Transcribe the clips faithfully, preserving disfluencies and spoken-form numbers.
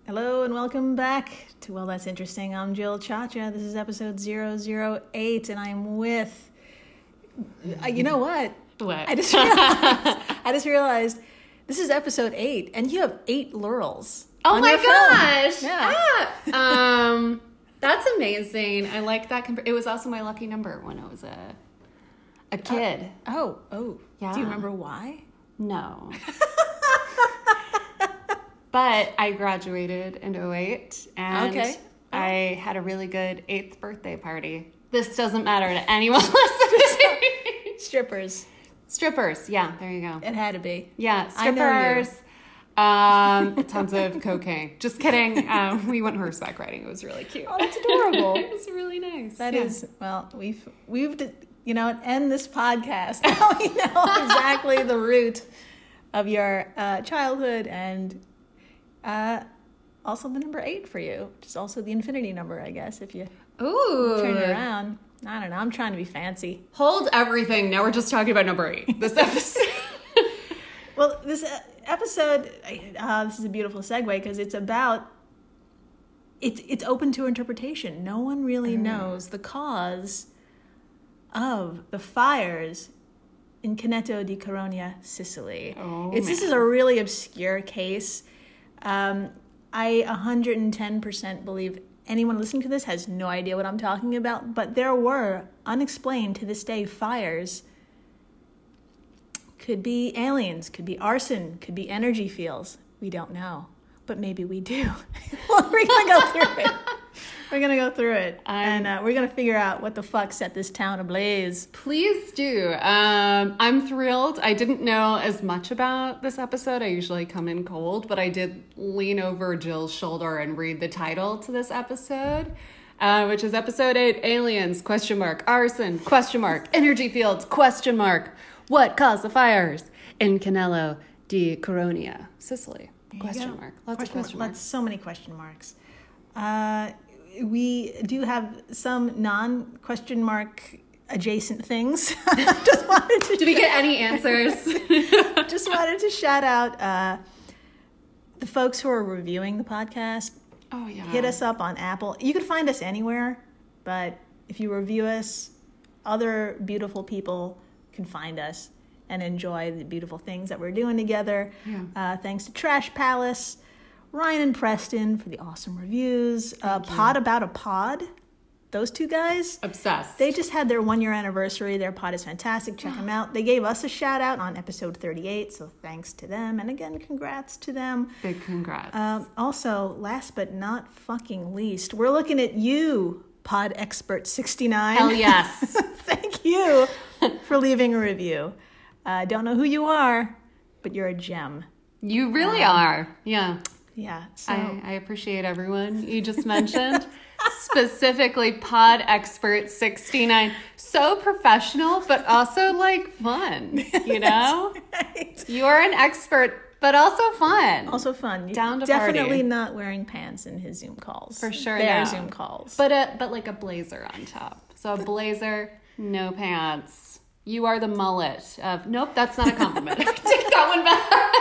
Hello and welcome back to Well, That's Interesting. I'm Jill Chacha. This is episode zero zero eight, and I'm with, uh, you know what? What? I just realized, I just realized this is episode eight, and you have eight laurels. Oh on my your phone. gosh! Yeah. Ah, um, that's amazing. I like that. Compa- it was also my lucky number when I was a a kid. Uh, oh, oh. Yeah. Do you remember why? No. But I graduated in oh eight, and Okay. I had a really good eighth birthday party. This doesn't matter to anyone listening. Strippers. Strippers, yeah, there you go. It had to be. Yeah, I know you. strippers. Um, tons of cocaine. Just kidding. Um, we went horseback riding. It was really cute. Oh, that's adorable. It was really nice. That yeah. is, well, we've, we've, you know, end this podcast. Now we know exactly the root of your uh, childhood and uh, also the number eight for you, which is also the infinity number, I guess, if you Ooh. turn it around. I don't know. I'm trying to be fancy. Hold everything. Now we're just talking about number eight. This episode. Well, this uh, episode, uh, this is a beautiful segue because it's about, it's it's open to interpretation. No one really Mm. knows the cause of the fires in Canneto di Caronia, Sicily. Oh, it's This man. is a really obscure case. Um, I one hundred ten percent believe anyone listening to this has no idea what I'm talking about, but there were, unexplained to this day, fires. Could be aliens, could be arson, could be energy fields. We don't know, but maybe we do. Well, we're going to go through it. We're going to go through it, I'm- and uh, we're going to figure out what the fuck set this town ablaze. Please do. Um, I'm thrilled. I didn't know as much about this episode. I usually come in cold, but I did lean over Jill's shoulder and read the title to this episode, uh, which is episode eight, Aliens, question mark, arson, question mark, energy fields, question mark. What caused the fires in Canello di Caronia, Sicily? There you Question go. mark. Lots Question of question mark- marks. Lots, so many question marks. Uh, we do have some non-question mark adjacent things. Just wanted to Did we get any answers? just wanted to shout out uh, the folks who are reviewing the podcast. Oh, yeah. Hit us up on Apple. You can find us anywhere, but if you review us, other beautiful people can find us and enjoy the beautiful things that we're doing together. Yeah. Uh, thanks to Trash Palace, Ryan and Preston for the awesome reviews. Uh, Pod About a Pod, those two guys. Obsessed. They just had their one year anniversary. Their pod is fantastic. Check them out. They gave us a shout out on episode thirty-eight, so thanks to them. And again, congrats to them. Big congrats. Um, also, last but not fucking least, we're looking at you, Pod Expert sixty-nine. Hell yes. Thank you for leaving a review. I uh, don't know who you are, but you're a gem. You really Um, are. Yeah. Yeah. So I, I appreciate everyone you just mentioned. Specifically Pod Expert sixty-nine. So professional, but also like fun, you know? right. You're an expert, but also fun. Also fun. Down to Definitely party. not wearing pants in his Zoom calls. For sure, Their no. Zoom calls. But a, but like a blazer on top. So a blazer, no pants. You are the mullet of, nope, that's not a compliment. Take that one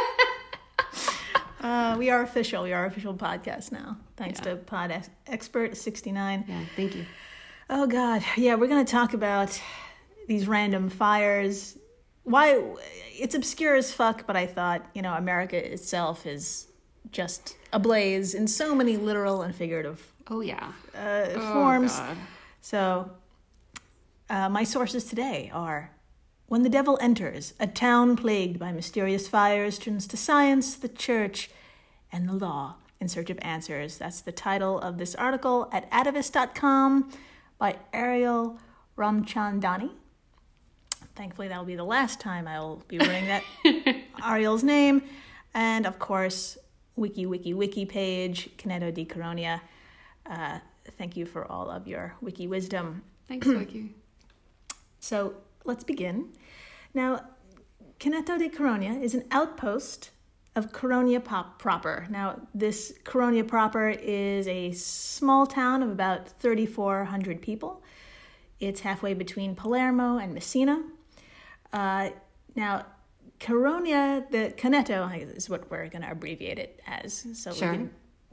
back. Uh, we are official. We are official podcast now. Thanks Yeah. to Pod Ex- Expert sixty-nine. Yeah, thank you. Oh, God. Yeah, we're going to talk about these random fires. Why? It's obscure as fuck, but I thought, you know, America itself is just ablaze in so many literal and figurative Oh, yeah. uh, Oh, forms. God. So, uh, my sources today are: when the devil enters, a town plagued by mysterious fires turns to science, the church, and the law in search of answers. That's the title of this article at atavist dot com by Ariel Ramchandani. Thankfully, that will be the last time I will be running that Ariel's name. And, of course, wiki, wiki, wiki page, Canneto di Caronia. Uh, thank you for all of your wiki wisdom. Thanks, Wiki. So let's begin. Now, Canneto di Caronia is an outpost of Caronia pop proper. Now, this Caronia proper is a small town of about thirty-four hundred people. It's halfway between Palermo and Messina. Uh, now, Caronia, the Canneto is what we're going to abbreviate it as, so Sure. we can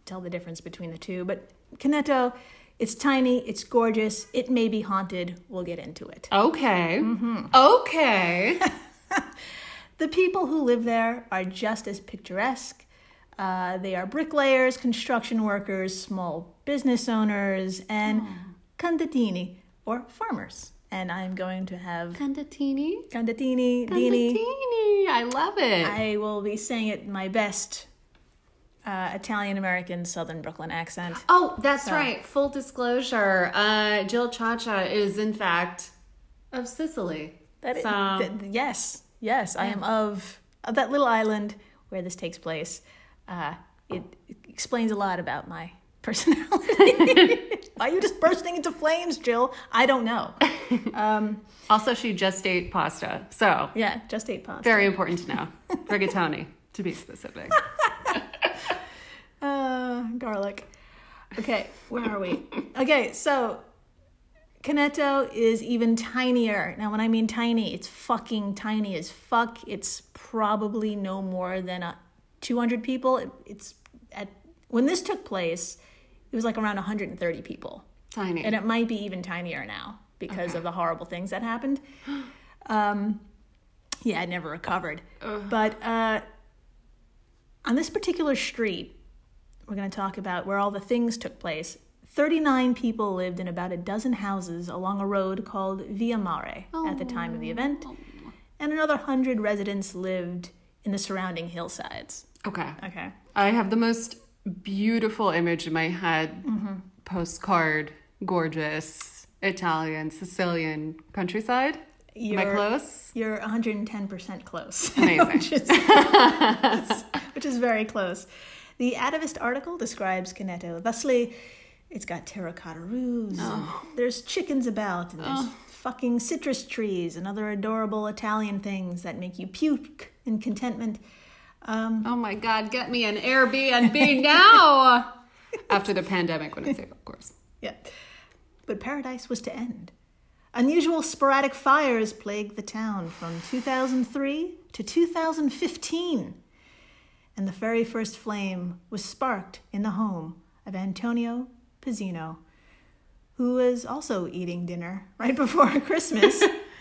tell the difference between the two. But Canneto, it's tiny, it's gorgeous, it may be haunted. We'll get into it. Okay. Mm-hmm. Okay. The people who live there are just as picturesque. Uh, they are bricklayers, construction workers, small business owners, and oh. contadini, or farmers. And I'm going to have... Candatini? Candatini, Candatini. Dini. I love it. I will be saying it my best uh, Italian-American Southern Brooklyn accent. Oh, that's so. right. Full disclosure. Uh, Jill Chacha is, in fact, of Sicily. That so. is, th- yes, yes. Yeah. I am of, of that little island where this takes place. Uh, it, it explains a lot about my personality. Why are you just bursting into flames, Jill? I don't know. Um, also, she just ate pasta. So yeah, just ate pasta. Very important to know. Rigatoni, to be specific. uh, garlic. Okay, where are we? Okay, so Canneto is even tinier. Now, when I mean tiny, it's fucking tiny as fuck. It's probably no more than a two hundred people. It, it's at when this took place, it was like around one hundred thirty people. Tiny. And it might be even tinier now because okay. of the horrible things that happened. Um, yeah, it never recovered. Ugh. But uh, on this particular street, we're going to talk about where all the things took place. thirty-nine people lived in about a dozen houses along a road called Via Mare oh. at the time of the event. Oh. And another one hundred residents lived in the surrounding hillsides. Okay. Okay. I have the most beautiful image in my head. Mm-hmm. Postcard, gorgeous, Italian, Sicilian countryside. You're, Am I close? You're one hundred ten percent close. Amazing. which, is, which is very close. The Atavist article describes Canneto thusly: it's got terracotta roofs, oh. and there's chickens about, and there's oh. fucking citrus trees and other adorable Italian things that make you puke in contentment. Um, oh my God, get me an Airbnb now! After the pandemic, when it's safe, of course. Yeah. But paradise was to end. Unusual sporadic fires plagued the town from two thousand three to two thousand fifteen. And the very first flame was sparked in the home of Antonio Pizzino, who was also eating dinner right before Christmas.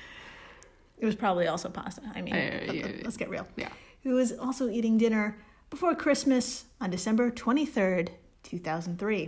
It was probably also pasta. I mean, uh, yeah, let's get real. Yeah. Who was also eating dinner before Christmas on December twenty-third, two thousand three.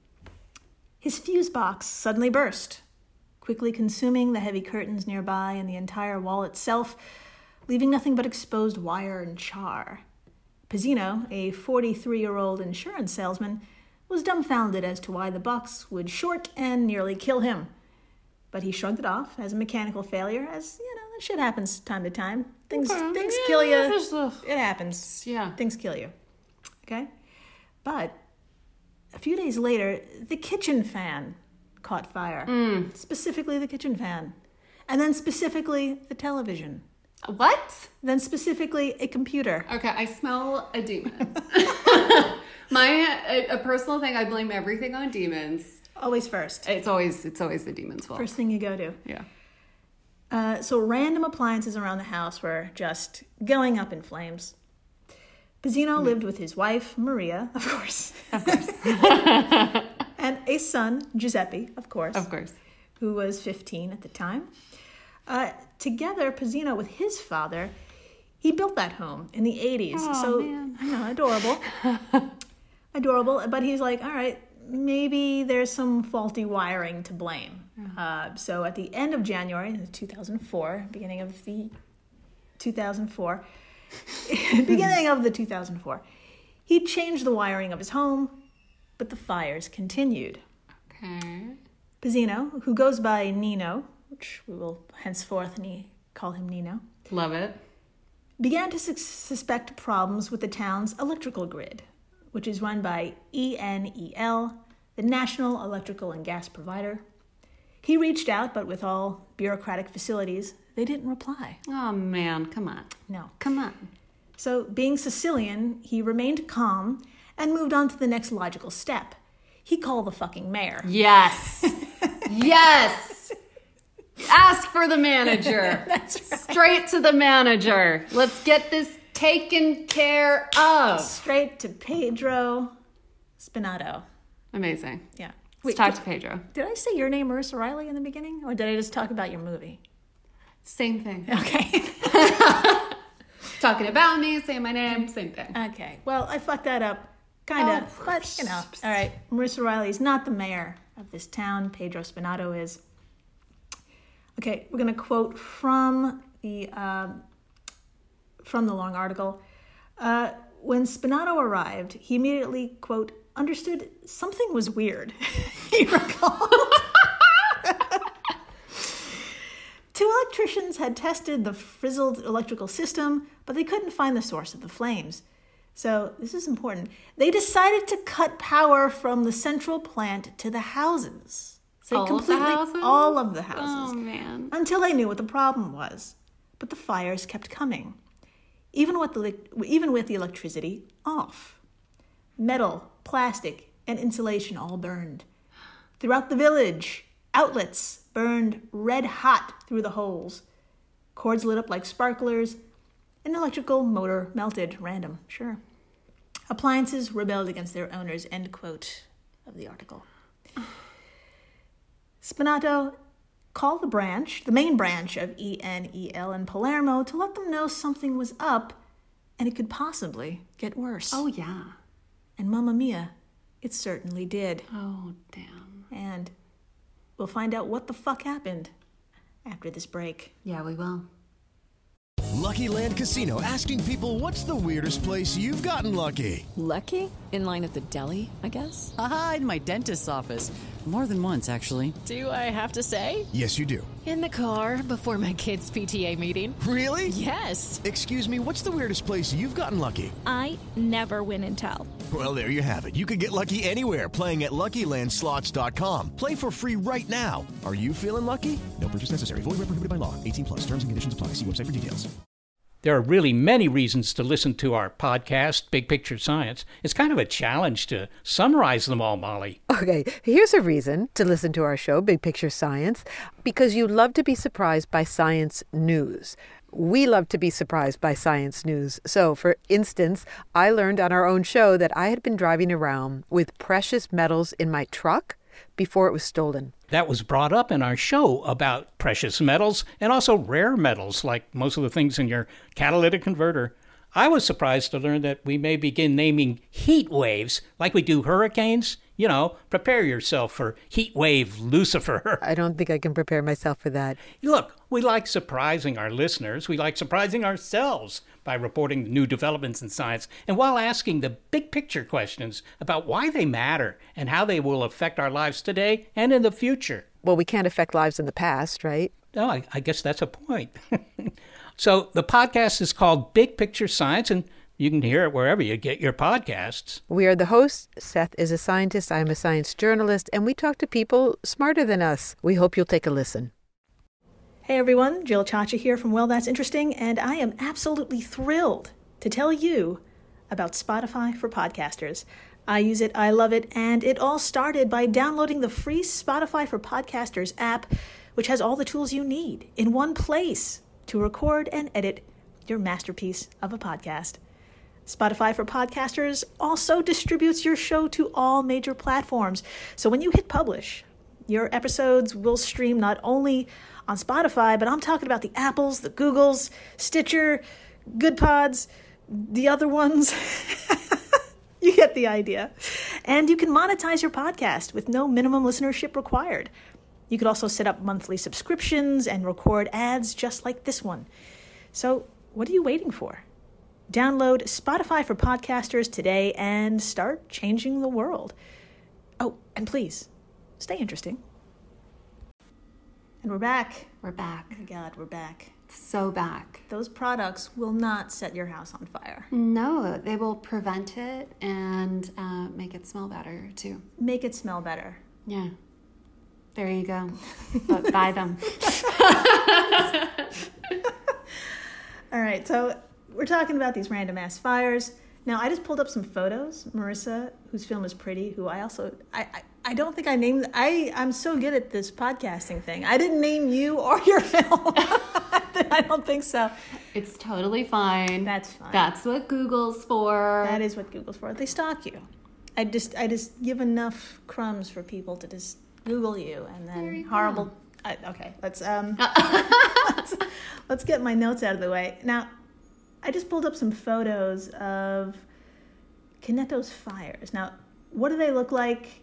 His fuse box suddenly burst, quickly consuming the heavy curtains nearby and the entire wall itself, leaving nothing but exposed wire and char. Pizzino, a forty-three-year-old insurance salesman, was dumbfounded as to why the box would short and nearly kill him. But he shrugged it off as a mechanical failure, as, you know, that shit happens time to time. Things okay. things yeah, kill you. A... It happens. Yeah. Things kill you. Okay? But a few days later, the kitchen fan caught fire. Mm. Specifically the kitchen fan. And then specifically the television. What? Then specifically a computer. Okay, I smell a demon. My a, a personal thing, I blame everything on demons. Always first. It's always it's always the demon's fault. First thing you go to. Yeah. Uh, so random appliances around the house were just going up in flames. Pizzino mm. lived with his wife, Maria, of course. Of course. And a son, Giuseppe, of course. Of course. Who was fifteen at the time. Uh, together, Pizzino with his father, he built that home in the eighties. Oh, so, man. I know, adorable. Adorable. But he's like, all right, maybe there's some faulty wiring to blame. Mm. Uh, so at the end of January two thousand four, beginning of the two thousand four, beginning of the two thousand four, he changed the wiring of his home, but the fires continued. Okay. Pizzino, who goes by Nino, which we will henceforth ni- call him Nino, love it, began to su- suspect problems with the town's electrical grid, which is run by E N E L, the National Electrical and Gas Provider. He reached out, but with all bureaucratic facilities, they didn't reply. Oh, man, come on. No. Come on. So, being Sicilian, he remained calm and moved on to the next logical step. He called the fucking mayor. Yes. Yes. Ask for the manager. That's right. Straight to the manager. Let's get this taken care of. Straight to Pedro Spinato. Amazing. Yeah. Let's talk to Pedro. Did I say your name, Marissa Riley, in the beginning? Or did I just talk about your movie? Same thing. Okay. Talking about me, saying my name, same thing. Okay. Well, I fucked that up. Kind of. Oh. But, you know. All right. Marissa Riley is not the mayor of this town. Pedro Spinato is. Okay. We're going to quote from the, uh, from the long article. Uh, when Spinato arrived, he immediately, quote, understood something was weird. He recalled. Two electricians had tested the frizzled electrical system, but they couldn't find the source of the flames. So, this is important. They decided to cut power from the central plant to the houses. So all completely, of the houses? all of the houses. Oh, man. Until they knew what the problem was. But the fires kept coming, even with the, even with the electricity off. Metal, plastic, and insulation all burned. Throughout the village, outlets burned red hot through the holes. Cords lit up like sparklers. An electrical motor melted. Random, sure. Appliances rebelled against their owners. End quote of the article. Spinato called the branch, the main branch of E N E L in Palermo, to let them know something was up and it could possibly get worse. Oh, yeah. And mamma mia, it certainly did. Oh, damn. And we'll find out what the fuck happened after this break. Yeah, we will. Lucky Land Casino, asking people, what's the weirdest place you've gotten lucky? Lucky? In line at the deli, I guess? Aha, in my dentist's office. More than once, actually. Do I have to say? Yes, you do. In the car before my kids' P T A meeting. Really? Yes. Excuse me, what's the weirdest place you've gotten lucky? I never win and tell. Well, there you have it. You can get lucky anywhere, playing at Lucky Land Slots dot com. Play for free right now. Are you feeling lucky? No purchase necessary. Void where prohibited by law. eighteen plus. Terms and conditions apply. See website for details. There are really many reasons to listen to our podcast, Big Picture Science. It's kind of a challenge to summarize them all, Molly. Okay, here's a reason to listen to our show, Big Picture Science, because you love to be surprised by science news. We love to be surprised by science news. So, for instance, I learned on our own show that I had been driving around with precious metals in my truck before it was stolen. That was brought up in our show about precious metals and also rare metals, like most of the things in your catalytic converter. I was surprised to learn that we may begin naming heat waves like we do hurricanes. You know, prepare yourself for heat wave Lucifer. I don't think I can prepare myself for that. Look, we like surprising our listeners. We like surprising ourselves by reporting new developments in science and while asking the big picture questions about why they matter and how they will affect our lives today and in the future. Well, we can't affect lives in the past, right? Oh, I, I guess that's a point. So the podcast is called Big Picture Science, and you can hear it wherever you get your podcasts. We are the hosts. Seth is a scientist. I'm a science journalist, and we talk to people smarter than us. We hope you'll take a listen. Hey everyone, Jill Chacha here from Well That's Interesting, and I am absolutely thrilled to tell you about Spotify for podcasters. I use it, I love it, and it all started by downloading the free Spotify for Podcasters app, which has all the tools you need in one place to record and edit your masterpiece of a podcast. Spotify for Podcasters also distributes your show to all major platforms. So when you hit publish, your episodes will stream not only on Spotify, but I'm talking about the Apples, the Googles, Stitcher, Good Pods, the other ones. You get the idea. And you can monetize your podcast with no minimum listenership required. You could also set up monthly subscriptions and record ads just like this one. So what are you waiting for? Download Spotify for Podcasters today and start changing the world. Oh, and please, stay interesting. And we're back. We're back. Oh my God, we're back. So back. Those products will not set your house on fire. No, they will prevent it and uh, make it smell better, too. Make it smell better. Yeah. There you go. But buy them. All right, so we're talking about these random ass fires. Now, I just pulled up some photos. Marissa, whose film is pretty, who I also, I, I, I don't think I named, I, I'm so good at this podcasting thing. I didn't name you or your film. I don't think so. It's totally fine. That's fine. That's what Google's for. That is what Google's for. They stalk you. I just I just give enough crumbs for people to just Google you, and then horrible. I, okay, let's um let's, let's get my notes out of the way. Now, I just pulled up some photos of Kineto's fires. Now, what do they look like?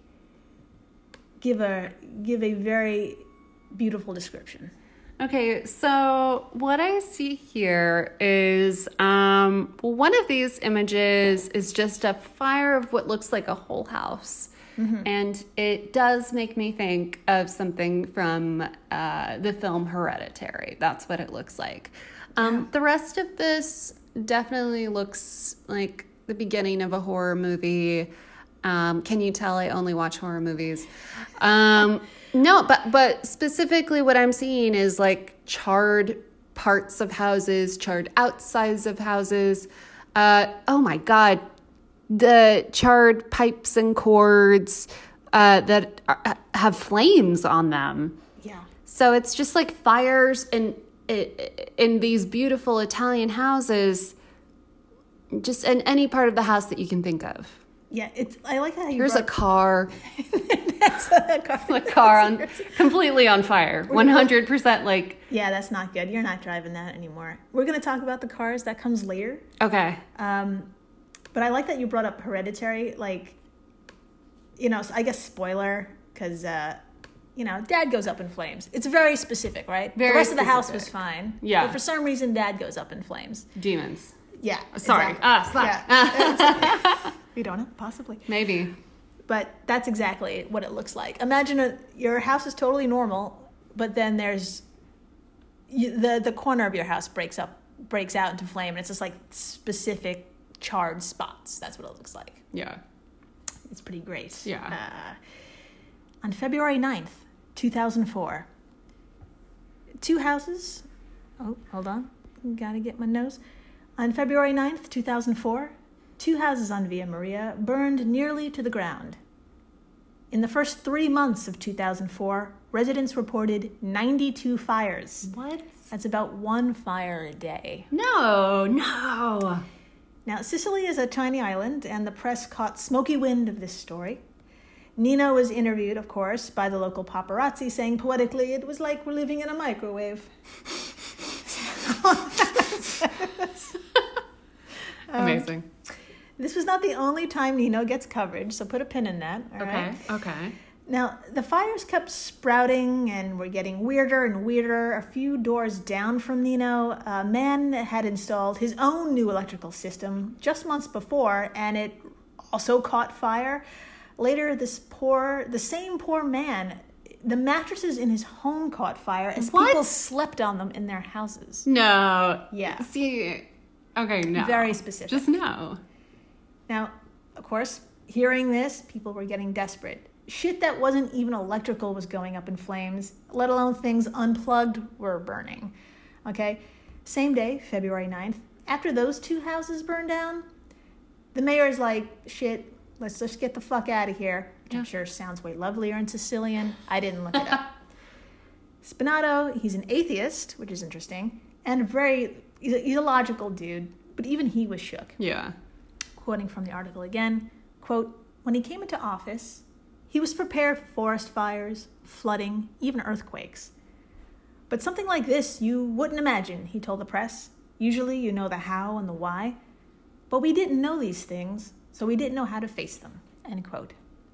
Give a give a very beautiful description. Okay, so what I see here is um, one of these images is just a fire of what looks like a whole house. Mm-hmm. And it does make me think of something from uh, the film Hereditary. That's what it looks like. Um, yeah. The rest of this definitely looks like the beginning of a horror movie. Um, can you tell I only watch horror movies? Um, no, but but specifically what I'm seeing is like charred parts of houses, charred outsides of houses. Uh, oh my God. The charred pipes and cords uh, that are, have flames on them. Yeah. So it's just like fires in in these beautiful Italian houses, just in any part of the house that you can think of. Yeah, it's. I like how you. Here's brought... a car. That's a car. A car on completely on fire. One hundred percent like. Yeah, that's not good. You're not driving that anymore. We're gonna talk about the cars. That comes later. Okay. Um. But I like that you brought up Hereditary, like, you know, I guess spoiler, because, uh, you know, Dad goes up in flames. It's very specific, right? Very the rest specific. of the house was fine. Yeah. But for some reason, Dad goes up in flames. Demons. Yeah. Sorry. Exactly. Ah, slack. Yeah. We don't know, possibly. Maybe. But that's exactly what it looks like. Imagine a, your house is totally normal, but then there's, you, the, the corner of your house breaks up, breaks out into flame, and it's just like specific charred spots. That's what it looks like. Yeah. It's pretty great. Yeah. Uh, on February ninth, two thousand four, two houses. Oh, hold on. Gotta get my nose. On February ninth, two thousand four, two houses on Via Maria burned nearly to the ground. In the first three months of two thousand four, residents reported ninety-two fires. What? That's about one fire a day. No, no. Now, Sicily is a tiny island, and the press caught smoky wind of this story. Nino was interviewed, of course, by the local paparazzi, saying poetically, it was like we're living in a microwave. Amazing. Um, this was not the only time Nino gets coverage, so put a pin in that. All okay, right? okay. Now, the fires kept sprouting and were getting weirder and weirder. A few doors down from Nino, a man had installed his own new electrical system just months before, and it also caught fire. Later, this poor, the same poor man, the mattresses in his home caught fire as What? people slept on them in their houses. No. Yeah. See, okay, no. Very specific. Just no. Now, of course, hearing this, people were getting desperate. Shit that wasn't even electrical was going up in flames, let alone things unplugged were burning. Okay? Same day, February ninth, after those two houses burned down, the mayor's like, shit, let's just get the fuck out of here. Which yeah. I'm sure sounds way lovelier in Sicilian. I didn't look it up. Spinato, he's an atheist, which is interesting, and very, he's a, he's a logical dude, but even he was shook. Yeah. Quoting from the article again, quote, when he came into office, he was prepared for forest fires, flooding, even earthquakes. But something like this you wouldn't imagine, he told the press. Usually you know the how and the why. But we didn't know these things, so we didn't know how to face them, end quote.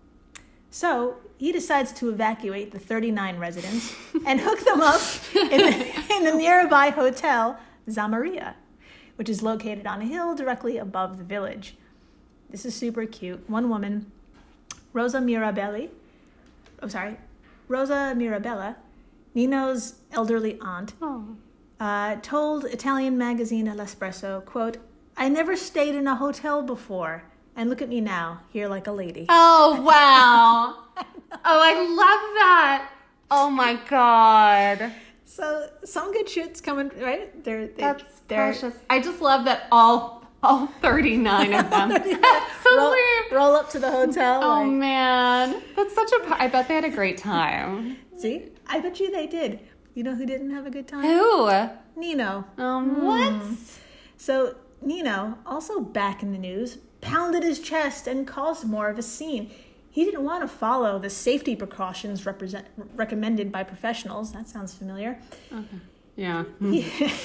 So he decides to evacuate the thirty-nine residents and hook them up in the, in the nearby hotel, Zamaria, which is located on a hill directly above the village. This is super cute. One woman, Rosa Mirabelli, oh, sorry, Rosa Mirabella, Nino's elderly aunt, oh. uh, told Italian magazine L'Espresso, quote, I never stayed in a hotel before, and look at me now, here like a lady. Oh, wow. Oh, I love that. Oh, my God. So some good shit's coming, right? They're, they, That's they're, precious. I just love that all all thirty-nine of them. That's so roll, weird. roll up to the hotel. Oh, like, man. That's such a... I bet they had a great time. See? I bet you they did. You know who didn't have a good time? Who? Nino. Um, what? So Nino, also back in the news, pounded his chest and caused more of a scene. He didn't want to follow the safety precautions represent, recommended by professionals. That sounds familiar. Okay. Yeah. He,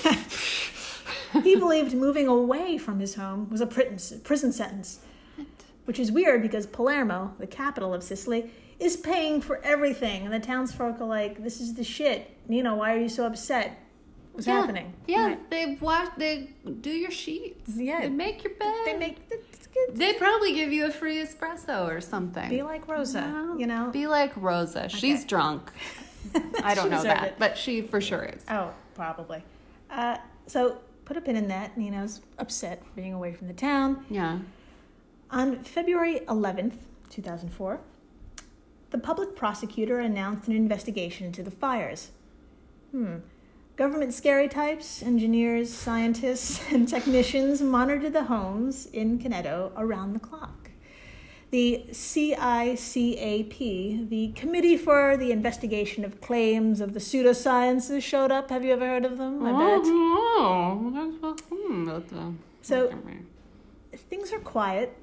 he believed moving away from his home was a prison sentence, which is weird because Palermo, the capital of Sicily, is paying for everything. And the townsfolk are like, this is the shit. Nino, why are you so upset? What's yeah. happening? Yeah, Right. they wash, they do your sheets. Yeah. They make your bed. They make... They probably give you a free espresso or something. Be like Rosa, No. you know? Be like Rosa. She's Okay. drunk. I don't She know deserved that, it. but she for sure is. Oh, probably. Uh, so put a pin in that. Nino's upset being away from the town. Yeah. On February eleventh, two thousand four, the public prosecutor announced an investigation into the fires. Hmm. Government scary types, engineers, scientists, and technicians monitored the homes in Canneto around the clock. The C I C A P, the Committee for the Investigation of Claims of the Pseudosciences, showed up. Have you ever heard of them? I bet. Oh, no. So things are quiet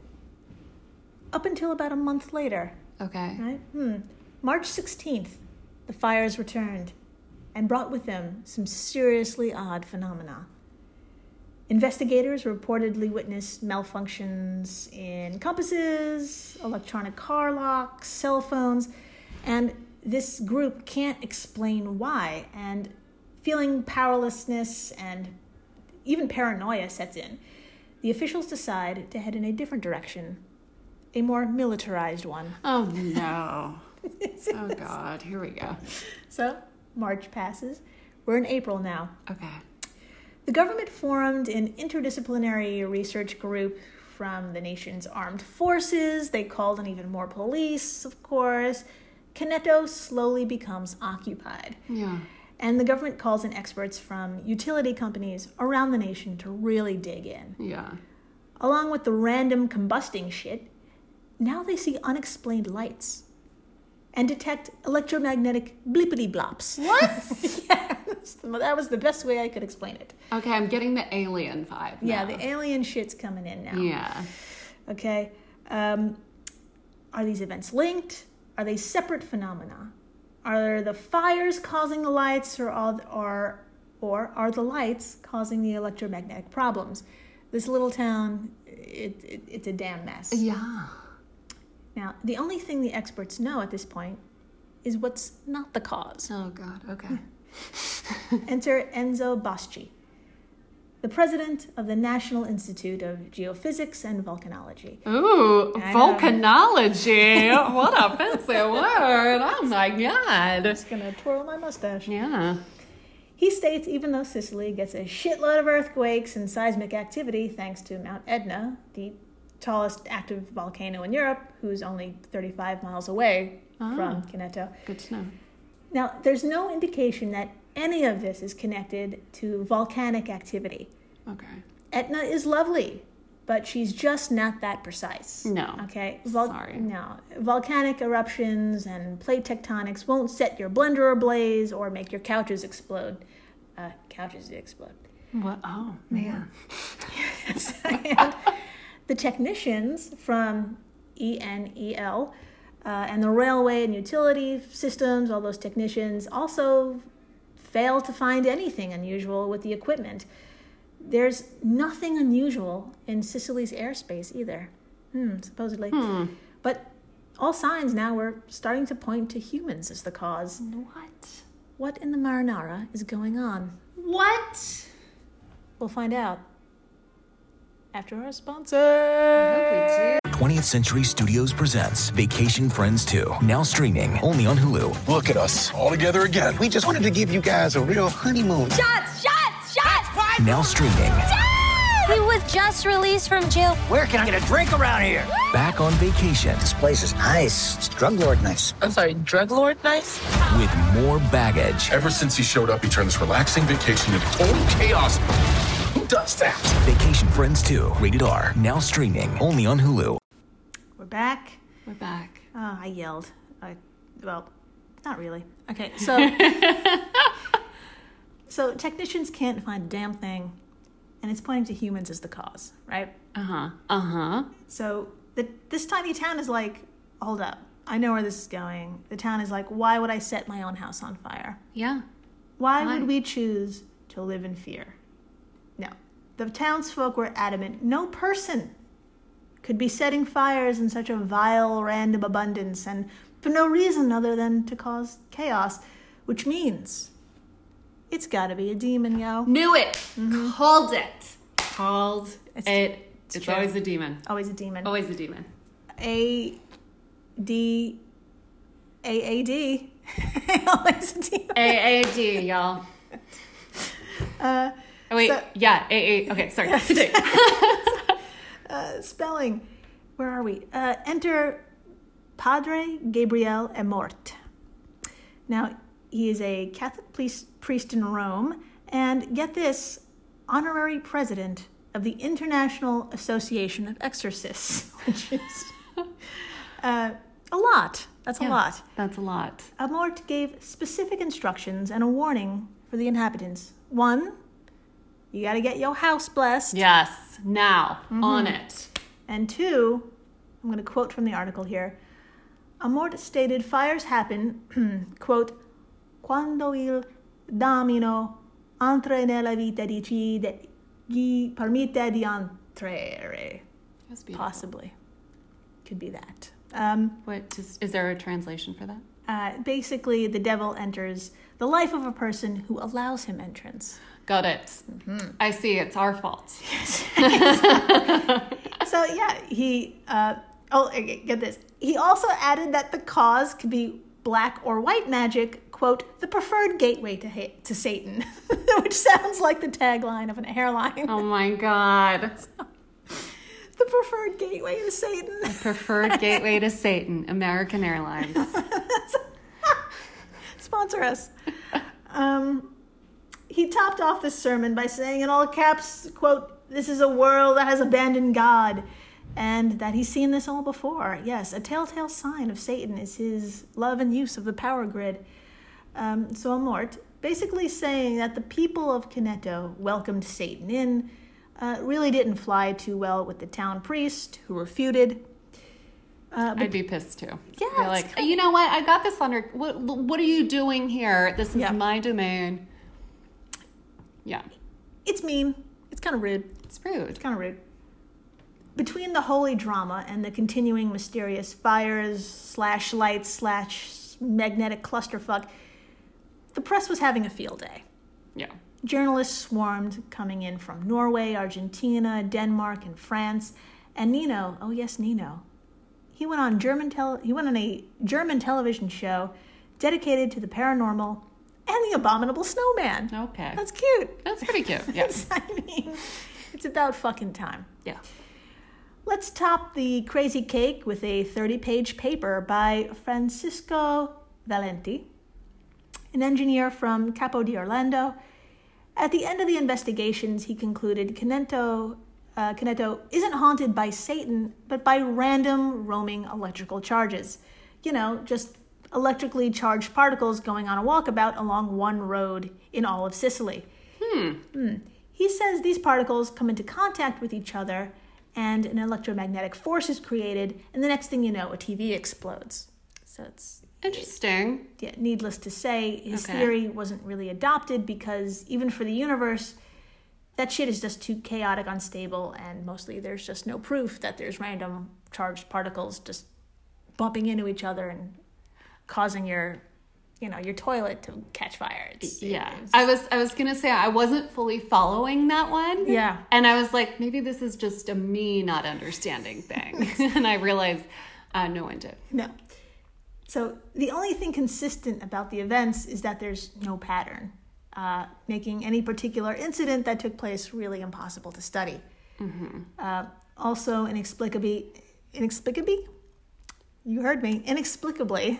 up until about a month later. Okay. Right? Hmm. March sixteenth, the fires returned and brought with them some seriously odd phenomena. Investigators reportedly witnessed malfunctions in compasses, electronic car locks, cell phones, and this group can't explain why, and feeling powerlessness and even paranoia sets in. The officials decide to head in a different direction, a more militarized one. Oh, no. Oh, God. Here we go. So, March passes. We're in April now. Okay. The government formed an interdisciplinary research group from the nation's armed forces. They called in even more police, of course. Canneto slowly becomes occupied. Yeah. And the government calls in experts from utility companies around the nation to really dig in. Yeah. Along with the random combusting shit, now they see unexplained lights and detect electromagnetic blippity blops. What? Yeah, that was the best way I could explain it. Okay, I'm getting the alien vibe now. Yeah, the alien shit's coming in now. Yeah. Okay. Um, are these events linked? Are they separate phenomena? Are the fires causing the lights, or are, or, or are the lights causing the electromagnetic problems? This little town, it, it, it's a damn mess. Yeah. Now, the only thing the experts know at this point is what's not the cause. Oh, God. Okay. Enter Enzo Boschi, the president of the National Institute of Geophysics and Volcanology. Ooh, I know. volcanology. What a fancy word. Oh, my God. Just gonna twirl my mustache. Yeah. He states even though Sicily gets a shitload of earthquakes and seismic activity thanks to Mount Etna, the tallest active volcano in Europe, who's only thirty-five miles away Ah. from Canneto. Good to know. Now, there's no indication that any of this is connected to volcanic activity. Okay. Etna is lovely, but she's just not that precise. No. Okay? Sorry. No. Volcanic eruptions and plate tectonics won't set your blender ablaze or make your couches explode. Uh, couches explode. What? Oh, man. And the technicians from E N E L uh, and the railway and utility systems, all those technicians, also fail to find anything unusual with the equipment. There's nothing unusual in Sicily's airspace either, hmm, supposedly. Hmm. But all signs now are starting to point to humans as the cause. What? What in the Marinara is going on? What? We'll find out after our sponsor. twentieth Century Studios presents Vacation Friends two, now streaming only on Hulu. Look at us, all together again. We just wanted to give you guys a real honeymoon. Shots! Shots! Shots! Now streaming. Dad! He was just released from jail. Where can I get a drink around here? Back on vacation. This place is nice. It's drug lord nice. I'm sorry, drug lord nice? With more baggage. Ever since he showed up, he turned this relaxing vacation into total chaos. Who does that? Vacation Friends two, rated R, now streaming only on Hulu. We're back. We're back. Oh, I yelled. I, well, not really. Okay, so so technicians can't find a damn thing, and it's pointing to humans as the cause, right? Uh-huh. Uh-huh. So the, this tiny town is like, hold up, I know where this is going. The town is like, why would I set my own house on fire? Yeah. Why Why? would we choose to live in fear? No. The townsfolk were adamant no person could be setting fires in such a vile, random abundance, and for no reason other than to cause chaos, which means it's gotta be a demon, yo. Knew it. Mm-hmm. Called it. Called it's, it. It's, it's always a demon. Always a demon. Always a demon. A D A A D. Always a demon. A A D, y'all. Uh, oh, wait. so, yeah. A A. Okay, sorry. uh, spelling. Where are we? Uh, enter Padre Gabriel Amort. Now, he is a Catholic priest, priest in Rome, and get this, honorary president of the International Association of Exorcists, which is uh, a lot. That's yeah, a lot. That's a lot. Amort gave specific instructions and a warning for the inhabitants. One, you got to get your house blessed. Yes, now, mm-hmm. on it. And two, I'm going to quote from the article here. Amort stated fires happen, quote, quando il damino entra nella vita di chi gli permette di entrare. Possibly. Could be that. Um, what, just, is there a translation for that? Uh, basically, the devil enters the life of a person who allows him entrance. Got it. Mm-hmm. I see. It's our fault. Yes. So, yeah, he... Uh, oh, get this. He also added that the cause could be black or white magic, quote, the preferred gateway to ha- to Satan, which sounds like the tagline of an airline. Oh, my God. The preferred gateway to Satan. The preferred gateway to Satan, American Airlines. Sponsor us. Um, he topped off this sermon by saying in all caps, quote, this is a world that has abandoned God, and that he's seen this all before. Yes, a telltale sign of Satan is his love and use of the power grid. Um, so Amort, basically saying that the people of Kineto welcomed Satan in, Uh, really didn't fly too well with the town priest, who refuted. Uh, I'd be pissed too. Yeah, They're like, kind of... you know what? I got this under. What? What are you doing here? This is yeah. my domain. Yeah, it's mean. It's kind of rude. It's rude. It's kind of rude. Between the holy drama and the continuing mysterious fires slash lights slash magnetic clusterfuck, the press was having a field day. Yeah. Journalists swarmed, coming in from Norway, Argentina, Denmark, and France. And Nino, oh yes, Nino, he went on German tele- he went on a German television show dedicated to the paranormal and the abominable snowman. Okay. That's cute. That's pretty cute. Yeah. I mean, it's about fucking time. Yeah. Let's top the crazy cake with a thirty-page paper by Francisco Valenti, an engineer from Capo di Orlando. At the end of the investigations, he concluded Kineto, uh, Kineto isn't haunted by Satan, but by random roaming electrical charges. You know, just electrically charged particles going on a walkabout along one road in all of Sicily. Hmm. Hmm. He says these particles come into contact with each other, and an electromagnetic force is created, and the next thing you know, a T V explodes. So it's... Interesting. Yeah, needless to say, his okay. theory wasn't really adopted because even for the universe, that shit is just too chaotic, unstable, and mostly there's just no proof that there's random charged particles just bumping into each other and causing your, you know, your toilet to catch fire. It's, yeah, it's, I was I was gonna say I wasn't fully following that one. Yeah, and I was like, maybe this is just a me not understanding thing, and I realized uh, no one did. No. So the only thing consistent about the events is that there's no pattern, uh, making any particular incident that took place really impossible to study. Mm-hmm. Uh, also, inexplicably, inexplicably, you heard me, inexplicably,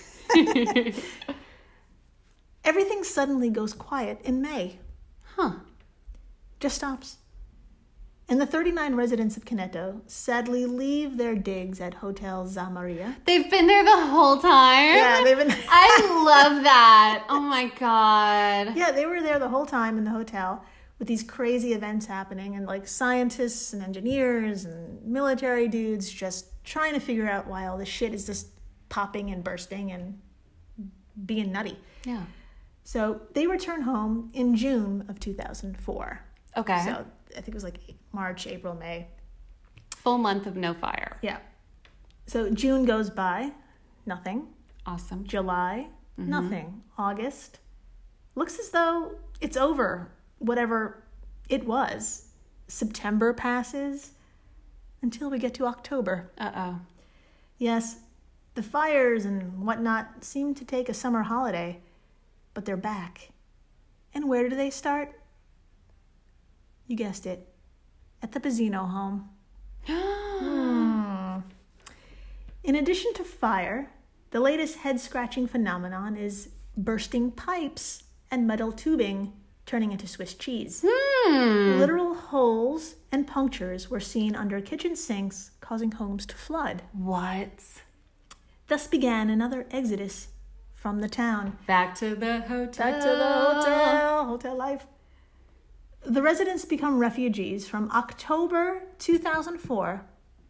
everything suddenly goes quiet in May. Huh. Just stops. And the thirty-nine residents of Kineto sadly leave their digs at Hotel Zamaria. They've been there the whole time? Yeah, they've been... I love that. Oh, my God. Yeah, they were there the whole time in the hotel, with these crazy events happening and like scientists and engineers and military dudes just trying to figure out why all this shit is just popping and bursting and being nutty. Yeah. So they return home in June of two thousand four. Okay. So I think it was like March, April, May. Full month of no fire. Yeah. So June goes by, nothing. Awesome. July, mm-hmm. nothing. August, looks as though it's over, whatever it was. September passes until we get to October. Uh-oh. Yes, the fires and whatnot seem to take a summer holiday, but they're back. And where do they start? You guessed it. At the Pizzino home. hmm. In addition to fire, the latest head-scratching phenomenon is bursting pipes and metal tubing turning into Swiss cheese. Hmm. Literal holes and punctures were seen under kitchen sinks, causing homes to flood. What? Thus began another exodus from the town. Back to the hotel. Back to the hotel. Hotel life. The residents become refugees from October two thousand four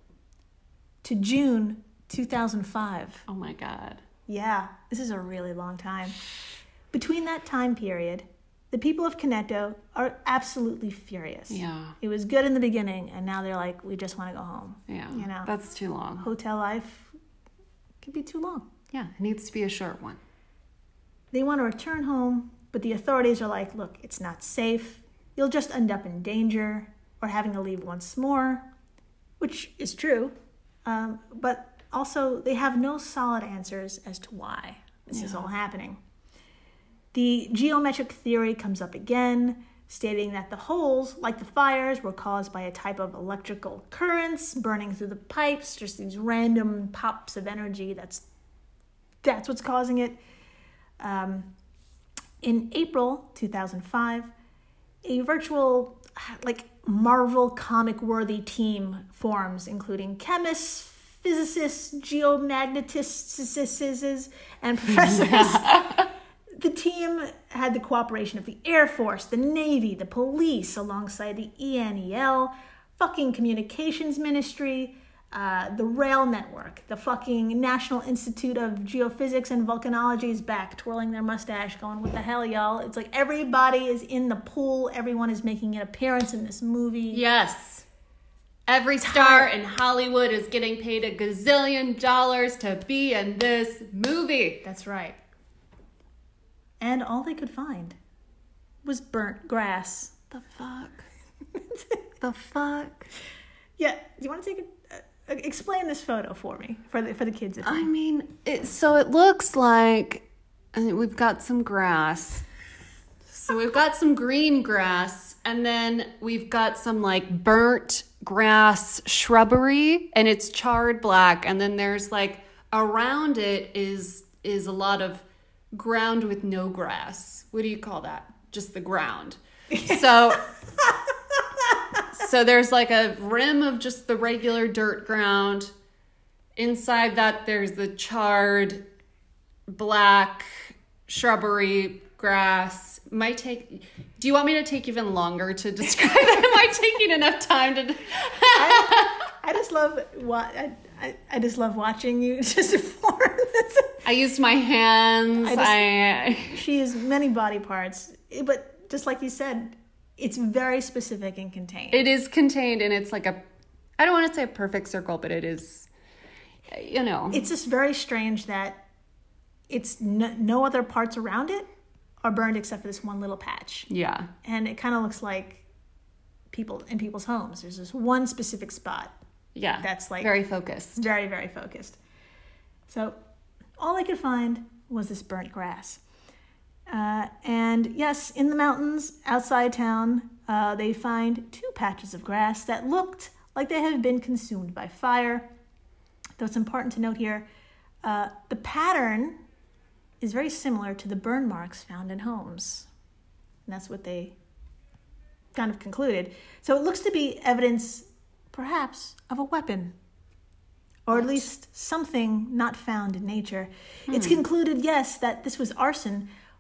to June two thousand five. Oh my God. Yeah, this is a really long time. Between that time period, the people of Kineto are absolutely furious. Yeah. It was good in the beginning, and now they're like, we just want to go home. Yeah. You know, that's too long. Hotel life can be too long. Yeah, it needs to be a short one. They want to return home, but the authorities are like, look, it's not safe. You'll just end up in danger or having to leave once more, which is true. Um, but also, they have no solid answers as to why this yeah. is all happening. The geometric theory comes up again, stating that the holes, like the fires, were caused by a type of electrical currents burning through the pipes, just these random pops of energy. That's that's what's causing it. Um, in April two thousand five, a virtual, like, Marvel comic-worthy team forms, including chemists, physicists, geomagnetists, and professors. The team had the cooperation of the Air Force, the Navy, the police, alongside the E N E L, fucking Communications Ministry, uh, the rail network, the fucking National Institute of Geophysics and Volcanology is back, twirling their mustache, going, what the hell, y'all? It's like everybody is in the pool. Everyone is making an appearance in this movie. Yes. Every star in Hollywood is getting paid a gazillion dollars to be in this movie. That's right. And all they could find was burnt grass. The fuck? The fuck? Yeah, do you want to take a... Uh, explain this photo for me, for the, for the kids at home. I mean, it, so it looks like we've got some grass. So we've got some green grass, and then we've got some, like, burnt grass shrubbery, and it's charred black, and then there's, like, around it is is a lot of ground with no grass. What do you call that? Just the ground. So so there's like a rim of just the regular dirt ground. Inside that there's the charred black shrubbery grass. Might take do you want me to take even longer to describe it? Am I taking enough time to I, I just love what I, I, I just love watching you just perform this. I used my hands. I, just, I she used many body parts, but just like you said, it's very specific and contained. It is contained, and it's like a, I don't want to say a perfect circle, but it is, you know. It's just very strange that it's no, no other parts around it are burned except for this one little patch. Yeah. And it kind of looks like people in people's homes. There's this one specific spot. Yeah. That's like very focused. Very, very focused. So all I could find was this burnt grass. Uh, and yes, in the mountains outside town, uh, they find two patches of grass that looked like they had been consumed by fire. Though it's important to note here, uh, the pattern is very similar to the burn marks found in homes. And that's what they kind of concluded. So it looks to be evidence, perhaps, of a weapon. Or at least something not found in nature. Hmm. It's concluded, yes, that this was arson,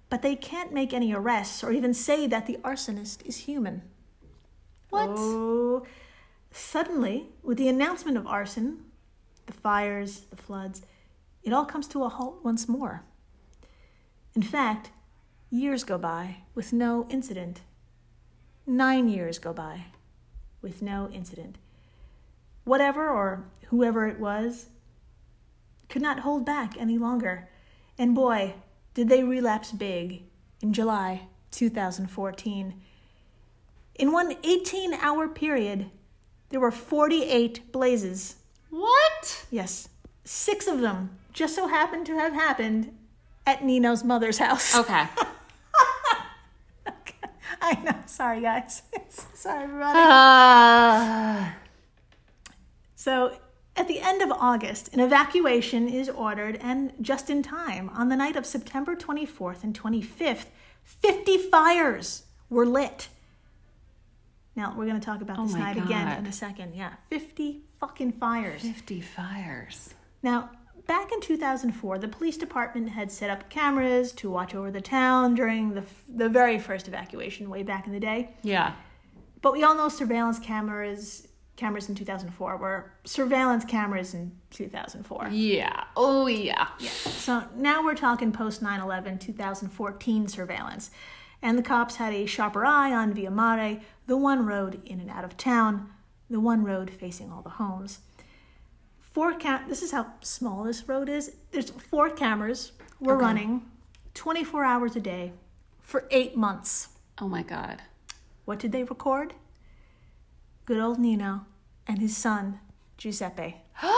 but they can't make any arrests or even say that the arsonist is human. What? Oh, suddenly, with the announcement of arson, the fires, the floods, it all comes to a halt once more. In fact, years go by with no incident. Nine years go by with no incident. Whatever or whoever it was could not hold back any longer. And boy, did they relapse big in July two thousand fourteen. In one eighteen-hour period, there were forty-eight blazes. What? Yes. Six of them just so happened to have happened at Nino's mother's house. Okay. Okay. I know. Sorry, guys. Sorry, everybody. Uh... So, at the end of August, an evacuation is ordered, and just in time, on the night of September twenty-fourth and twenty-fifth, fifty fires were lit. Now, we're going to talk about Oh this my night again God. in a second. Yeah, fifty fucking fires. fifty fires. Now, back in two thousand four, the police department had set up cameras to watch over the town during the the very first evacuation way back in the day. Yeah. But we all know surveillance cameras cameras in two thousand four were surveillance cameras in two thousand four. Yeah. Oh, yeah. Yeah. So now we're talking post nine eleven, two thousand fourteen surveillance. And the cops had a sharper eye on Via Mare, the one road in and out of town, the one road facing all the homes. Four cam- This is how small this road is. There's four cameras were Okay. running twenty-four hours a day for eight months. Oh, my God. What did they record? Good old Nino and his son, Giuseppe.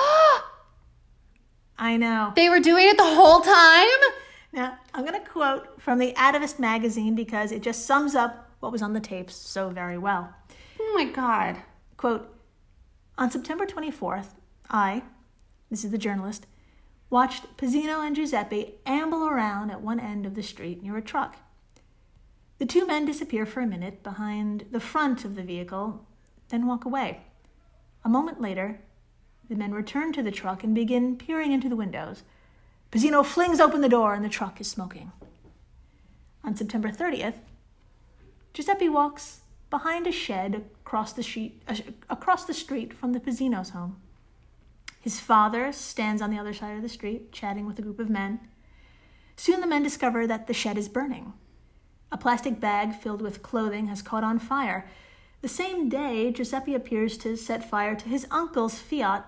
I know. They were doing it the whole time? Now, I'm going to quote from the Atavist magazine because it just sums up what was on the tapes so very well. Oh, my God. Quote, on September twenty-fourth, I, this is the journalist, watched Pizzino and Giuseppe amble around at one end of the street near a truck. The two men disappear for a minute behind the front of the vehicle, then walk away. A moment later, the men return to the truck and begin peering into the windows. Pizzino flings open the door and the truck is smoking. On September thirtieth, Giuseppe walks behind a shed across the street, uh, across the street from the Pizzino's home. His father stands on the other side of the street, chatting with a group of men. Soon the men discover that the shed is burning. A plastic bag filled with clothing has caught on fire. The same day, Giuseppe appears to set fire to his uncle's Fiat.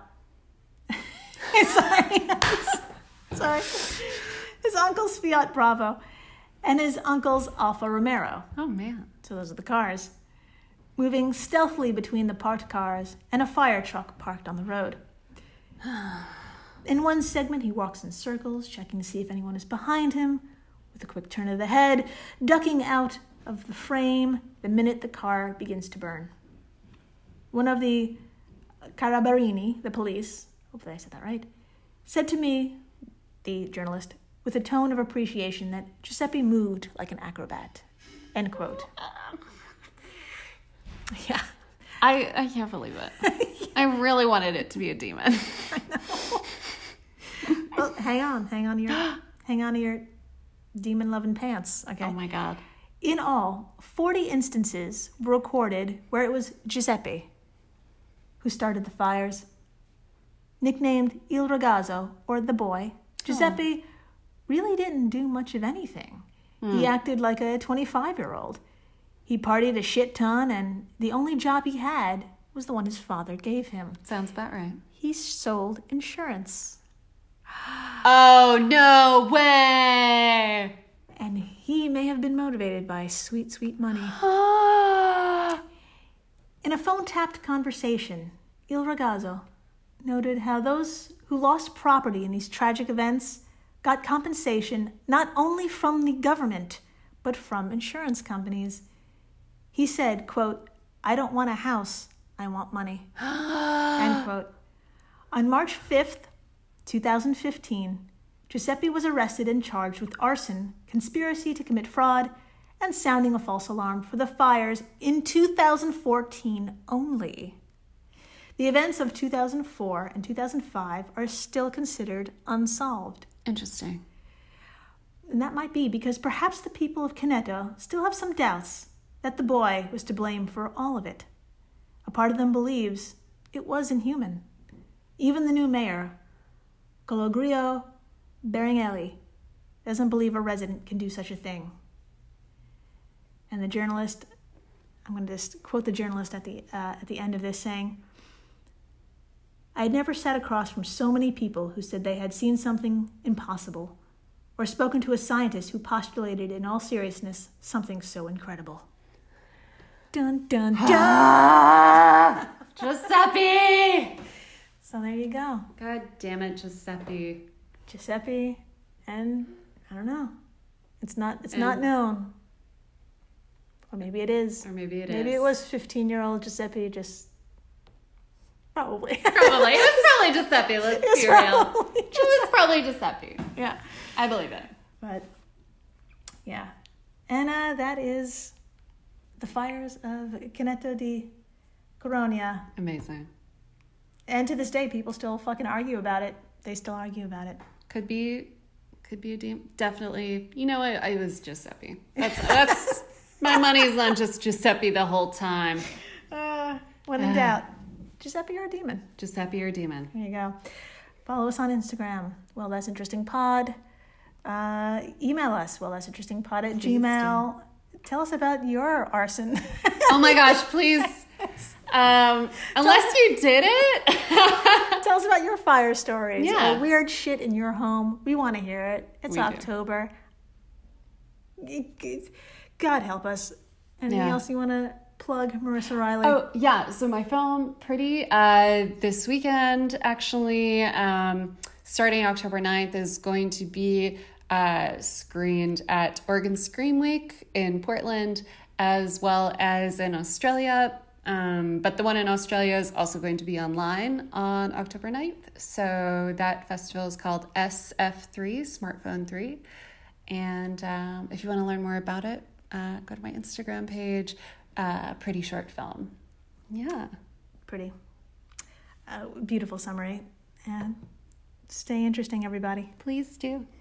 Sorry. Sorry. His uncle's Fiat Bravo and his uncle's Alfa Romero. Oh, man. So those are the cars. Moving stealthily between the parked cars and a fire truck parked on the road. In one segment, he walks in circles, checking to see if anyone is behind him, with a quick turn of the head, ducking out of the frame the minute the car begins to burn. One of the Carabinieri, the police, hopefully I said that right, said to me, the journalist, with a tone of appreciation that Giuseppe moved like an acrobat. End quote. Yeah. I, I can't believe it. I really wanted it to be a demon. I know. Well, hang on, hang on to your, hang on to your demon-loving pants. Okay. Oh my God. In all, forty instances were recorded where it was Giuseppe who started the fires. Nicknamed Il Ragazzo, or the boy, Giuseppe oh. really didn't do much of anything. Mm. He acted like a twenty-five-year-old. He partied a shit ton, and the only job he had was the one his father gave him. Sounds about right. He sold insurance. Oh, no way! And he may have been motivated by sweet, sweet money. In a phone-tapped conversation, Il Ragazzo noted how those who lost property in these tragic events got compensation not only from the government, but from insurance companies. He said, quote, I don't want a house, I want money. End quote. On March fifth, twenty fifteen, Giuseppe was arrested and charged with arson, conspiracy to commit fraud, and sounding a false alarm for the fires in two thousand fourteen only. The events of two thousand four and two thousand five are still considered unsolved. Interesting. And that might be because perhaps the people of Kineto still have some doubts that the boy was to blame for all of it. A part of them believes it was inhuman. Even the new mayor, Cologrio Beringeli, doesn't believe a resident can do such a thing. And the journalist, I'm going to just quote the journalist at the uh, at the end of this saying, "I had never sat across from so many people who said they had seen something impossible, or spoken to a scientist who postulated in all seriousness something so incredible." Dun, dun, dun! Giuseppe! So there you go. God damn it, Giuseppe. Giuseppe, and I don't know. It's not It's And- not known. Or maybe it is. Or maybe it maybe is. it was fifteen-year-old Giuseppe just... Probably. Probably. It was probably Giuseppe, let's It's be real. probably It was probably Giuseppe. Yeah. I believe it. But, yeah. And uh, that is the fires of Kineto di Coronia. Amazing. And to this day, people still fucking argue about it. They still argue about it. Could be, could be a demon. Definitely. You know, I, I was Giuseppe. That's, that's, my money's on just Giuseppe the whole time. Uh, when in Uh. doubt, Giuseppe or a demon. Giuseppe or demon. There you go. Follow us on Instagram. Well, that's interesting pod. Uh, email us. Well, that's interesting pod at Please Gmail. Tell us about your arson. Oh my gosh, please. Um, unless you did it. Tell us about your fire stories. Yeah. Or weird shit in your home. We want to hear it. It's We do. October. God help us. Anything Yeah. else you want to plug, Marissa Riley? Oh, yeah. So my film, Pretty, uh, this weekend, actually, um, starting October ninth, is going to be uh, screened at Oregon Scream Week in Portland, as well as in Australia. Um, but the one in Australia is also going to be online on October ninth. So that festival is called S F three, Smartphone three. And um, if you want to learn more about it, uh, go to my Instagram page, uh, Pretty Short Film. Yeah. Pretty. Uh, beautiful summary. And stay interesting, everybody. Please do.